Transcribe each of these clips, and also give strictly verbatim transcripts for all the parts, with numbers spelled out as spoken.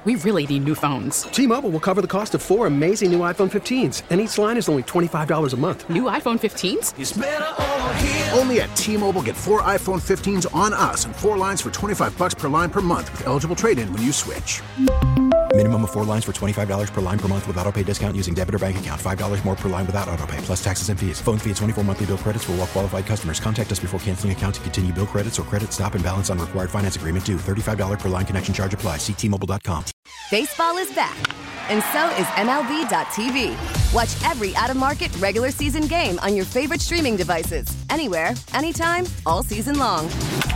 We really need new phones. T-Mobile will cover the cost of four amazing new iPhone fifteens, and each line is only twenty-five dollars a month. New iPhone fifteens? It's better over here. Only at T-Mobile, get four iPhone fifteens on us and four lines for twenty-five dollars per line per month with eligible trade-in when you switch. Minimum of four lines for twenty-five dollars per line per month with autopay discount using debit or bank account. five dollars more per line without autopay, plus taxes and fees. Phone fee at twenty-four monthly bill credits for well-qualified customers. Contact us before canceling account to continue bill credits or credit stop and balance on required finance agreement due. thirty-five dollars per line connection charge applies. See T Mobile dot com. Baseball is back, and so is M L B dot T V. Watch every out-of-market regular season game on your favorite streaming devices. Anywhere, anytime, all season long.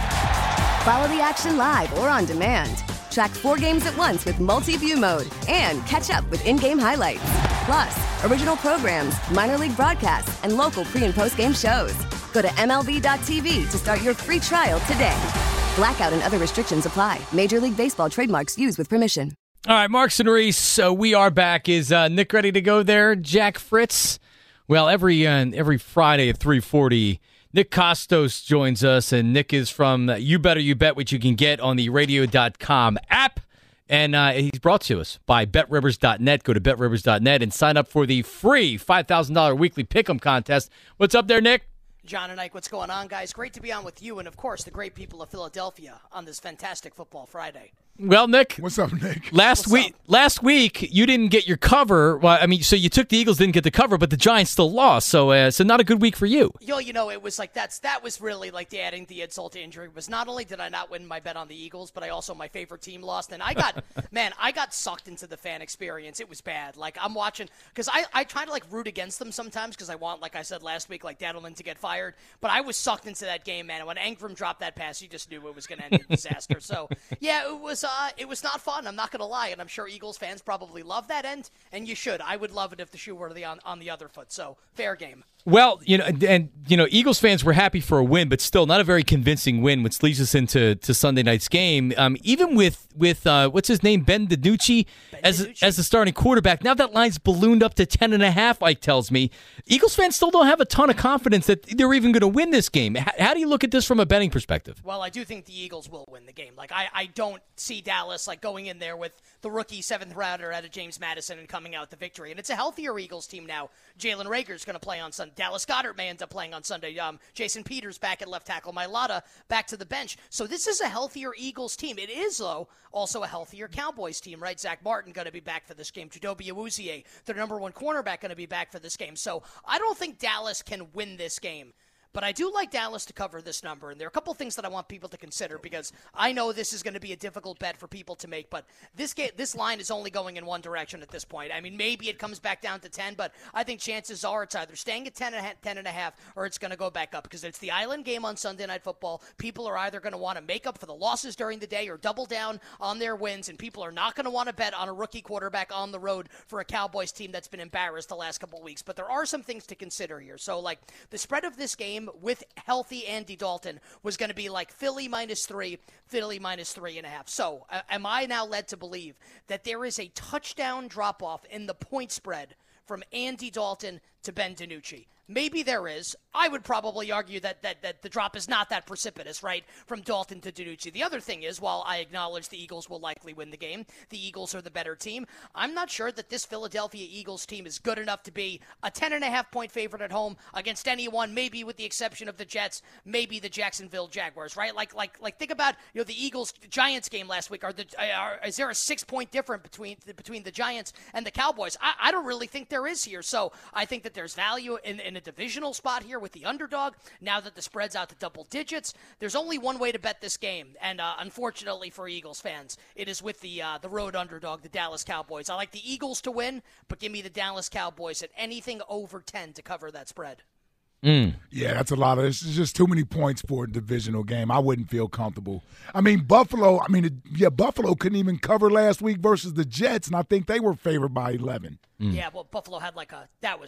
Follow the action live or on demand. Track four games at once with multi-view mode and catch up with in-game highlights. Plus, original programs, minor league broadcasts, and local pre- and post-game shows. Go to M L B dot T V to start your free trial today. Blackout and other restrictions apply. Major League Baseball trademarks used with permission. All right, Marks and Reese, so we are back. Is uh, Nick ready to go there? Jack Fritz? Well, every uh, every Friday at three forty, Nick Costos joins us, and Nick is from You Better You Bet, which you can get on the radio dot com app. And uh, he's brought to us by bet rivers dot net. Go to bet rivers dot net and sign up for the free five thousand dollars weekly pick'em contest. What's up there, Nick? John and Ike, what's going on, guys? Great to be on with you and, of course, the great people of Philadelphia on this fantastic Football Friday. Well, Nick. What's up, Nick? Last What's week, up? last week you didn't get your cover. Well, I mean, so you took the Eagles, didn't get the cover, but the Giants still lost. So, uh, so not a good week for you. Yo, you know, it was like that's that was really like the adding the insult to injury. Was not only did I not win my bet on the Eagles, but I also my favorite team lost, and I got man, I got sucked into the fan experience. It was bad. Like I'm watching because I I try to like root against them sometimes because I want, like I said last week, like Dadelman to get fired, but I was sucked into that game, man. And when Ingram dropped that pass, you just knew it was going to end in disaster. So yeah, it was uh, it was not fun. I'm not going to lie, and I'm sure Eagles fans probably love that end, and you should. I would love it if the shoe were the on, on the other foot. So fair game. Well, you know, and you know, Eagles fans were happy for a win, but still not a very convincing win, which leads us into to Sunday night's game. Um, even with with uh, what's his name, Ben DiNucci, ben as DiNucci. as the starting quarterback. Now that line's ballooned up to ten and a half. Ike tells me Eagles fans still don't have a ton of confidence that they're even going to win this game. How, how do you look at this from a betting perspective? Well, I do think the Eagles will win the game. Like I, I don't see Dallas like going in there with the rookie seventh rounder out of James Madison and coming out with the victory. And it's a healthier Eagles team now. Jalen Reagor's going to play on Sunday. Dallas Goedert may end up playing on Sunday. Um, Jason Peters back at left tackle. Mailata back to the bench. So this is a healthier Eagles team. It is, though, also a healthier Cowboys team, right? Zach Martin going to be back for this game. Chidobe Awuzie, their number one cornerback, going to be back for this game. So I don't think Dallas can win this game. But I do like Dallas to cover this number, and there are a couple things that I want people to consider because I know this is going to be a difficult bet for people to make, but this game, this line is only going in one direction at this point. I mean, maybe it comes back down to ten, but I think chances are it's either staying at ten and a half or it's going to go back up because it's the Island game on Sunday Night Football. People are either going to want to make up for the losses during the day or double down on their wins, and people are not going to want to bet on a rookie quarterback on the road for a Cowboys team that's been embarrassed the last couple of weeks. But there are some things to consider here. So, like, the spread of this game with healthy Andy Dalton was going to be like Philly minus three, Philly minus three and a half. So uh, am I now led to believe that there is a touchdown drop-off in the point spread from Andy Dalton to Ben DiNucci? Maybe there is. I would probably argue that, that that the drop is not that precipitous, right, from Dalton to DiNucci. The other thing is, while I acknowledge the Eagles will likely win the game, the Eagles are the better team, I'm not sure that this Philadelphia Eagles team is good enough to be a ten and a half point favorite at home against anyone, maybe with the exception of the Jets, maybe the Jacksonville Jaguars, right? Like, like, like think about, you know, the Eagles-Giants game last week. Are the are, is there a six-point difference between the, between the Giants and the Cowboys? I, I don't really think there is here. So I think that there's value in, in a divisional spot here with the underdog. Now that the spread's out to double digits, there's only one way to bet this game, and uh, unfortunately for Eagles fans, it is with the uh, the road underdog, the Dallas Cowboys. I like the Eagles to win, but give me the Dallas Cowboys at anything over ten to cover that spread. Mm. Yeah, that's a lot of. It's just too many points for a divisional game. I wouldn't feel comfortable. I mean, Buffalo. I mean, yeah, Buffalo couldn't even cover last week versus the Jets, and I think they were favored by eleven. Mm. Yeah, well, Buffalo had like a that was.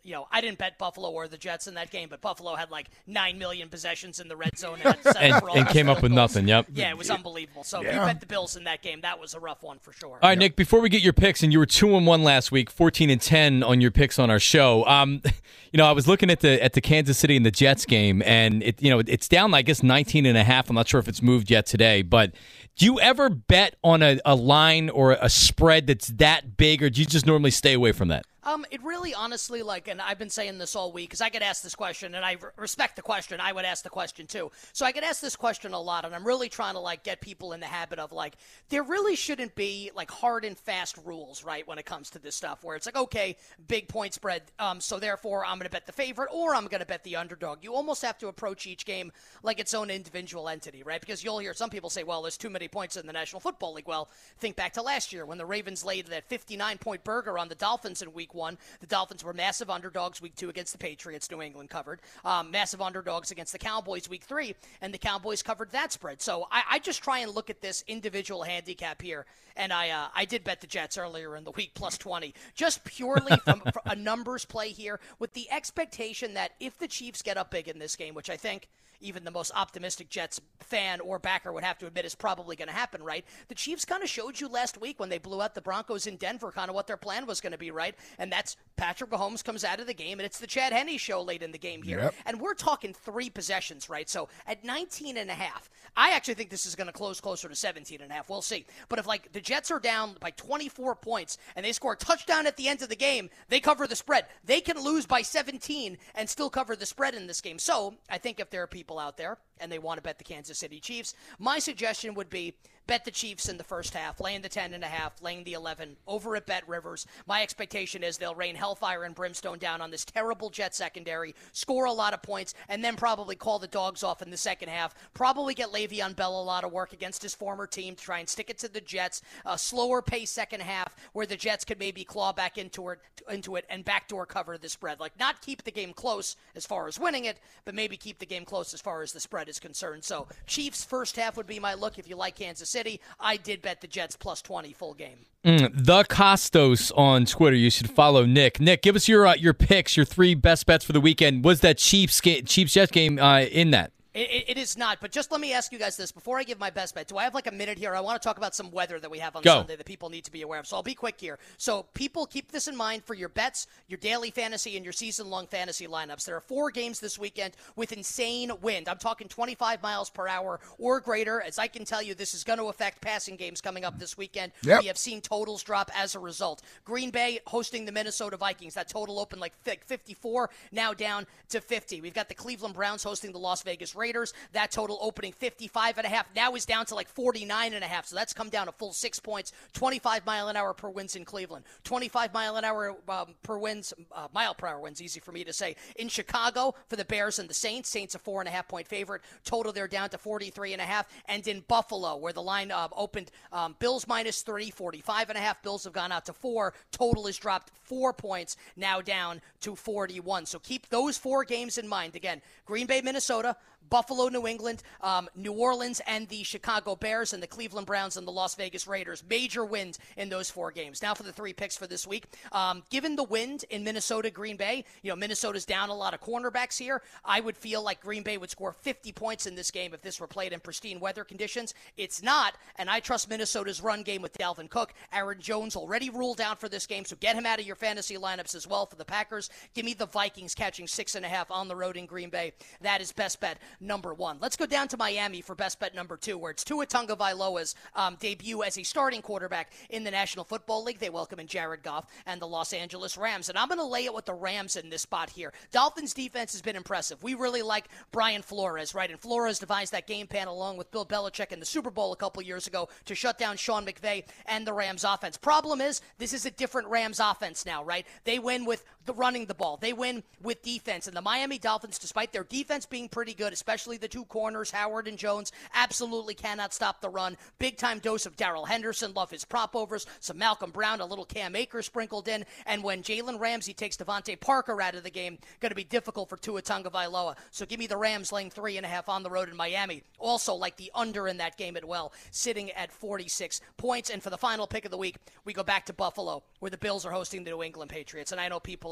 you know, I didn't bet Buffalo or the Jets in that game, but Buffalo had like nine million possessions in the red zone and, had and, for all and came up with goals. nothing. Yep. Yeah, it was unbelievable. So yeah. if you bet the Bills in that game, that was a rough one for sure. All right, yep. Nick, before we get your picks, and you were two and one last week, fourteen and ten on your picks on our show. Um, you know, I was looking at the at the Kansas City and the Jets game, and it you know it's down, I guess, nineteen and a half. I'm not sure if it's moved yet today, but do you ever bet on a, a line or a spread that's that big, or do you just normally stay away from that? Um, it really, honestly, like, and I've been saying this all week, because I get asked this question, and I r- respect the question. I would ask the question, too. So I get asked this question a lot, and I'm really trying to, like, get people in the habit of, like, there really shouldn't be, like, hard and fast rules, right, when it comes to this stuff, where it's like, okay, big point spread, um, so therefore I'm going to bet the favorite, or I'm going to bet the underdog. You almost have to approach each game like its own individual entity, right? Because you'll hear some people say, well, there's too many points in the National Football League. Well, think back to last year when the Ravens laid that fifty-nine point burger on the Dolphins in week one. The Dolphins were massive underdogs week two against the Patriots. New England covered. Um, massive underdogs against the Cowboys week three, and the Cowboys covered that spread. So I, I just try and look at this individual handicap here, and I uh, I did bet the Jets earlier in the week plus twenty, just purely from, from a numbers play here, with the expectation that if the Chiefs get up big in this game, which I think even the most optimistic Jets fan or backer would have to admit is probably going to happen, right? The Chiefs kind of showed you last week when they blew out the Broncos in Denver kind of what their plan was going to be, right? And that's Patrick Mahomes comes out of the game, and it's the Chad Henne show late in the game here. Yep. And we're talking three possessions, right? So at nineteen and a half, I actually think this is going to close closer to seventeen and a half. We'll see. But if, like, the Jets are down by twenty-four points and they score a touchdown at the end of the game, they cover the spread. They can lose by seventeen and still cover the spread in this game. So I think if there are people out there and they want to bet the Kansas City Chiefs, my suggestion would be bet the Chiefs in the first half, laying the ten and a half, laying the eleven over at Bet Rivers. My expectation is they'll rain hellfire and brimstone down on this terrible Jet secondary, score a lot of points, and then probably call the dogs off in the second half. Probably get Le'Veon Bell a lot of work against his former team to try and stick it to the Jets. A slower pace second half where the Jets could maybe claw back into it, into it and backdoor cover the spread. Like, not keep the game close as far as winning it, but maybe keep the game close as far as the spread is concerned. So Chiefs first half would be my look if you like Kansas City. I did bet the Jets plus twenty full game. Mm, the Costos on Twitter. You should follow Nick. Nick, give us your uh, your picks, your three best bets for the weekend. Was that Chiefs ga- Chiefs Jets game uh, in that? It, it is not, but just let me ask you guys this. Before I give my best bet, do I have like a minute here? I want to talk about some weather that we have on Go. Sunday that people need to be aware of. So I'll be quick here. So people, keep this in mind for your bets, your daily fantasy, and your season-long fantasy lineups. There are four games this weekend with insane wind. I'm talking twenty-five miles per hour or greater. As I can tell you, this is going to affect passing games coming up this weekend. Yep. We have seen totals drop as a result. Green Bay hosting the Minnesota Vikings. That total opened like fifty-four, now down to fifty. We've got the Cleveland Browns hosting the Las Vegas Raiders. That total opening fifty-five and a half, now is down to like forty-nine and a half. So that's come down a full six points. twenty-five mile an hour per wins in Cleveland. twenty-five mile an hour um, per wins, uh, mile per hour wins, easy for me to say. In Chicago for the Bears and the Saints, Saints a four and a half point favorite. Total they're down to forty-three and a half. And in Buffalo, where the line uh, opened, um, Bills minus three, forty-five and a half. Bills have gone out to four. Total has dropped four points, now down to forty-one. So keep those four games in mind. Again, Green Bay, Minnesota, Buffalo, New England, um, New Orleans, and the Chicago Bears, and the Cleveland Browns and the Las Vegas Raiders. Major wins in those four games. Now for the three picks for this week. Um, given the wind in Minnesota, Green Bay, you know, Minnesota's down a lot of cornerbacks here. I would feel like Green Bay would score fifty points in this game if this were played in pristine weather conditions. It's not, and I trust Minnesota's run game with Dalvin Cook. Aaron Jones already ruled out for this game, so get him out of your fantasy lineups as well for the Packers. Give me the Vikings catching six and a half on the road in Green Bay. That is best bet number one. Let's go down to Miami for best bet number two, where it's Tua Tagovailoa's um, debut as a starting quarterback in the National Football League. They welcome in Jared Goff and the Los Angeles Rams. And I'm going to lay it with the Rams in this spot here. Dolphins defense has been impressive. We really like Brian Flores, right? And Flores devised that game plan along with Bill Belichick in the Super Bowl a couple years ago to shut down Sean McVay and the Rams offense. Problem is, this is a different Rams offense now, right? They win with the running the ball. They win with defense. And the Miami Dolphins, despite their defense being pretty good, especially the two corners, Howard and Jones, absolutely cannot stop the run. Big-time dose of Darrell Henderson. Love his prop overs. Some Malcolm Brown, a little Cam Akers sprinkled in. And when Jalen Ramsey takes Devontae Parker out of the game, going to be difficult for Tua Tagovailoa. So give me the Rams laying three and a half on the road in Miami. Also like the under in that game as well, sitting at forty-six points. And for the final pick of the week, we go back to Buffalo, where the Bills are hosting the New England Patriots. And I know people are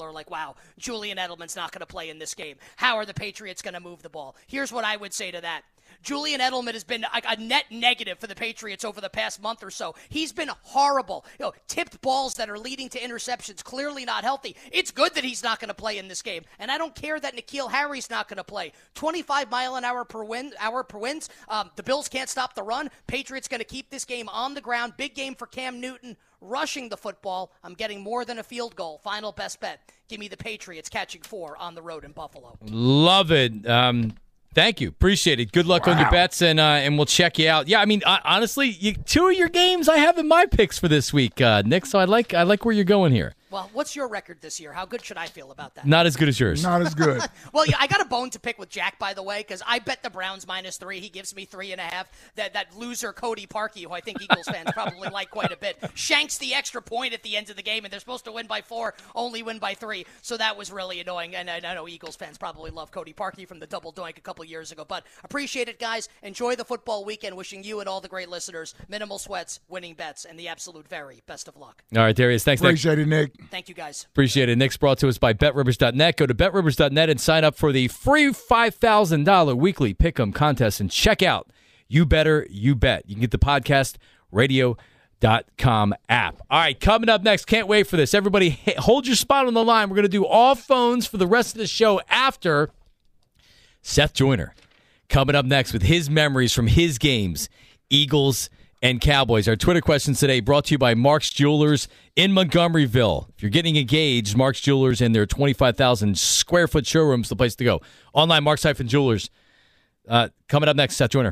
are like, wow, Julian Edelman's not going to play in this game. How are the Patriots going to move the ball? Here's what I would say to that. Julian Edelman has been a, a net negative for the Patriots over the past month or so. He's been horrible. You know, tipped balls that are leading to interceptions, clearly not healthy. It's good that he's not going to play in this game. And I don't care that N'Keal Harry's not going to play. twenty-five mile an hour per win, hour per wins. Um, the Bills can't stop the run. Patriots going to keep this game on the ground. Big game for Cam Newton. Rushing the football, I'm getting more than a field goal. Final best bet. Give me the Patriots catching four on the road in Buffalo. Love it. Um, thank you. Appreciate it. Good luck wow. on your bets, and uh, and we'll check you out. Yeah, I mean, uh, honestly, you, two of your games I have in my picks for this week, uh, Nick. So I like I like where you're going here. Well, what's your record this year? How good should I feel about that? Not as good as yours. Not as good. Well, yeah, I got a bone to pick with Jack, by the way, because I bet the Browns minus three. He gives me three and a half. That that loser Cody Parkey, who I think Eagles fans probably like quite a bit, shanks the extra point at the end of the game, and they're supposed to win by four, only win by three. So that was really annoying. And I know Eagles fans probably love Cody Parkey from the double doink a couple years ago. But appreciate it, guys. Enjoy the football weekend. Wishing you and all the great listeners minimal sweats, winning bets, and the absolute very best of luck. All right, Darius. Thanks, Nick. Appreciate it, Nick. Thank you, guys. Appreciate it. Nick's brought to us by Bet Rivers dot net. Go to Bet Rivers dot net and sign up for the free five thousand dollars weekly Pick'em contest and check out You Better, You Bet. You can get the podcast radio dot com app. All right, coming up next, can't wait for this. Everybody, hold your spot on the line. We're going to do all phones for the rest of the show after Seth Joyner coming up next with his memories from his games, Eagles and Cowboys. Our Twitter questions today brought to you by Mark's Jewelers in Montgomeryville. If you're getting engaged, Mark's Jewelers and their twenty-five thousand square foot showroom is the place to go. Online, Mark's-Jewelers. Uh, coming up next, Seth Joyner.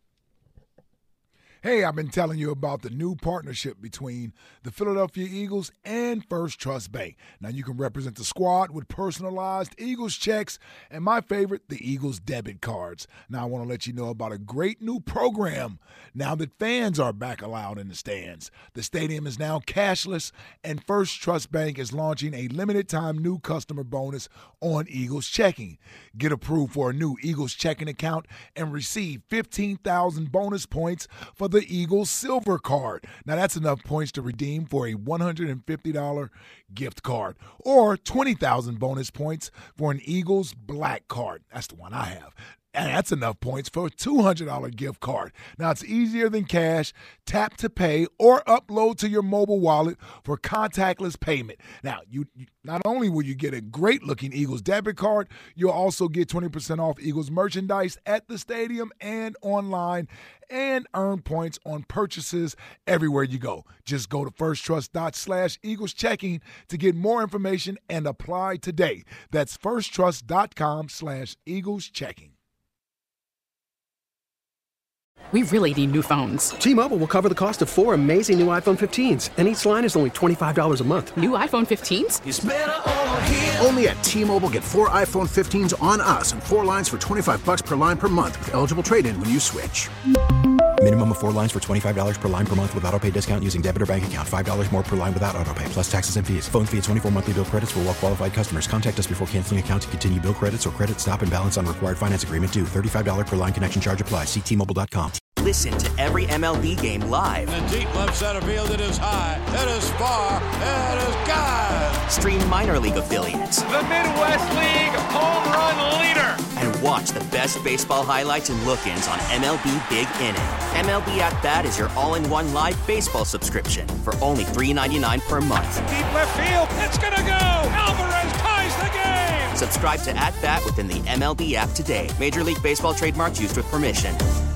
Hey, I've been telling you about the new partnership between the Philadelphia Eagles and First Trust Bank. Now you can represent the squad with personalized Eagles checks and my favorite, the Eagles debit cards. Now I want to let you know about a great new program now that fans are back allowed in the stands. The stadium is now cashless and First Trust Bank is launching a limited time new customer bonus on Eagles checking. Get approved for a new Eagles checking account and receive fifteen thousand bonus points for the Eagles Silver Card. Now, that's enough points to redeem for a one hundred fifty dollars gift card or twenty thousand bonus points for an Eagles Black Card. That's the one I have. And that's enough points for a two hundred dollars gift card. Now, it's easier than cash. Tap to pay or upload to your mobile wallet for contactless payment. Now, you, you not only will you get a great-looking Eagles debit card, you'll also get twenty percent off Eagles merchandise at the stadium and online and earn points on purchases everywhere you go. Just go to firsttrust dot slash Eagles checking to get more information and apply today. That's firsttrust dot com slash Eagles checking. We really need new phones. T-Mobile will cover the cost of four amazing new iPhone fifteens, and each line is only twenty-five dollars a month. New iPhone fifteens? It's better over here. Only at T-Mobile, get four iPhone fifteens on us and four lines for twenty-five dollars per line per month with eligible trade-in when you switch. Minimum of four lines for twenty-five dollars per line per month with autopay discount using debit or bank account. five dollars more per line without autopay, plus taxes and fees. Phone fee at twenty-four monthly bill credits for well-qualified customers. Contact us before canceling account to continue bill credits or credit stop and balance on required finance agreement due. thirty-five dollars per line connection charge applies. See T Mobile dot com. Listen to every M L B game live. In the deep left center field, it is high, it is far, it is gone. Stream minor league affiliates. The Midwest League home run leader. And watch the best baseball highlights and look-ins on M L B Big Inning. M L B At Bat is your all-in-one live baseball subscription for only three dollars and ninety-nine cents per month. Deep left field, it's gonna go. Alvarez ties the game. Subscribe to At Bat within the M L B app today. Major League Baseball trademarks used with permission.